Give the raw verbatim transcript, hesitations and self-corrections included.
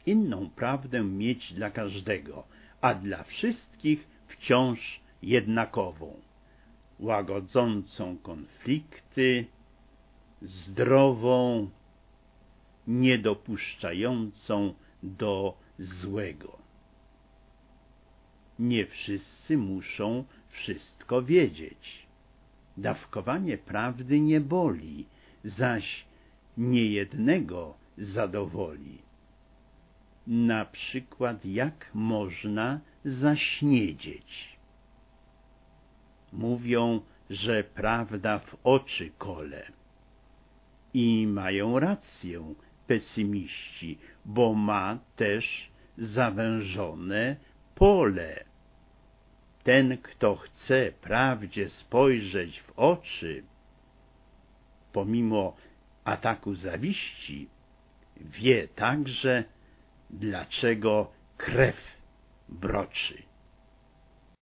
inną prawdę mieć dla każdego, a dla wszystkich wciąż jednakową, łagodzącą konflikty, zdrową, niedopuszczającą do złego. Nie wszyscy muszą wszystko wiedzieć. Dawkowanie prawdy nie boli, zaś niejednego zadowoli. Na przykład jak można zaśniedzieć. Mówią, że prawda w oczy kole. I mają rację pesymiści, bo ma też zawężone pole. Ten, kto chce prawdzie spojrzeć w oczy, pomimo ataku zawiści, wie także, dlaczego krew broczy.